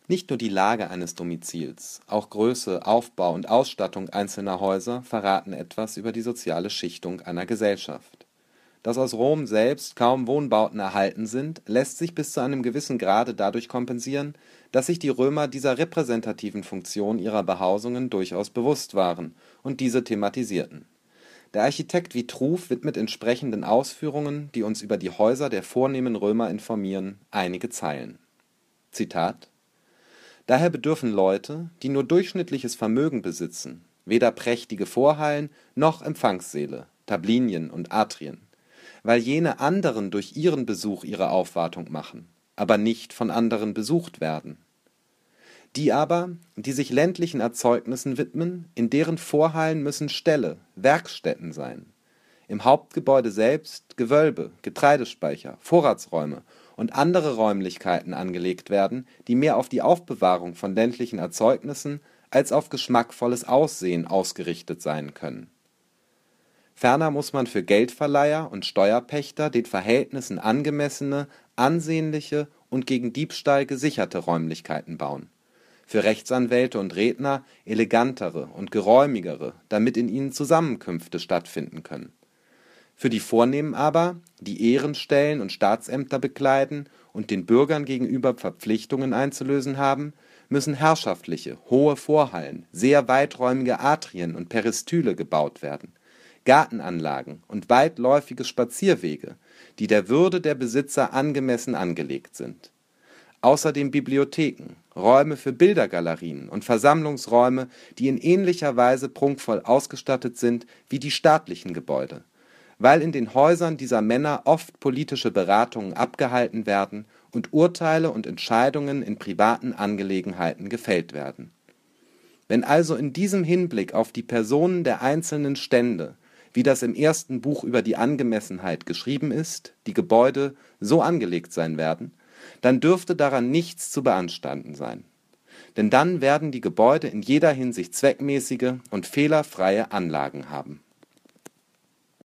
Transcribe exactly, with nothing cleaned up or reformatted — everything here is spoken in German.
Nicht nur die Lage eines Domizils, auch Größe, Aufbau und Ausstattung einzelner Häuser verraten etwas über die soziale Schichtung einer Gesellschaft. Dass aus Rom selbst kaum Wohnbauten erhalten sind, lässt sich bis zu einem gewissen Grade dadurch kompensieren, dass sich die Römer dieser repräsentativen Funktion ihrer Behausungen durchaus bewusst waren und diese thematisierten. Der Architekt Vitruv widmet entsprechenden Ausführungen, die uns über die Häuser der vornehmen Römer informieren, einige Zeilen. Zitat: Daher bedürfen Leute, die nur durchschnittliches Vermögen besitzen, weder prächtige Vorhallen noch Empfangssäle, Tablinien und Atrien, weil jene anderen durch ihren Besuch ihre Aufwartung machen, aber nicht von anderen besucht werden. Die aber, die sich ländlichen Erzeugnissen widmen, in deren Vorhallen müssen Ställe, Werkstätten sein. Im Hauptgebäude selbst Gewölbe, Getreidespeicher, Vorratsräume und andere Räumlichkeiten angelegt werden, die mehr auf die Aufbewahrung von ländlichen Erzeugnissen als auf geschmackvolles Aussehen ausgerichtet sein können. Ferner muss man für Geldverleiher und Steuerpächter den Verhältnissen angemessene, ansehnliche und gegen Diebstahl gesicherte Räumlichkeiten bauen. Für Rechtsanwälte und Redner elegantere und geräumigere, damit in ihnen Zusammenkünfte stattfinden können. Für die Vornehmen aber, die Ehrenstellen und Staatsämter bekleiden und den Bürgern gegenüber Verpflichtungen einzulösen haben, müssen herrschaftliche, hohe Vorhallen, sehr weiträumige Atrien und Peristyle gebaut werden, Gartenanlagen und weitläufige Spazierwege, die der Würde der Besitzer angemessen angelegt sind. Außerdem Bibliotheken, Räume für Bildergalerien und Versammlungsräume, die in ähnlicher Weise prunkvoll ausgestattet sind wie die staatlichen Gebäude, weil in den Häusern dieser Männer oft politische Beratungen abgehalten werden und Urteile und Entscheidungen in privaten Angelegenheiten gefällt werden. Wenn also in diesem Hinblick auf die Personen der einzelnen Stände, wie das im ersten Buch über die Angemessenheit geschrieben ist, die Gebäude so angelegt sein werden, dann dürfte daran nichts zu beanstanden sein. Denn dann werden die Gebäude in jeder Hinsicht zweckmäßige und fehlerfreie Anlagen haben.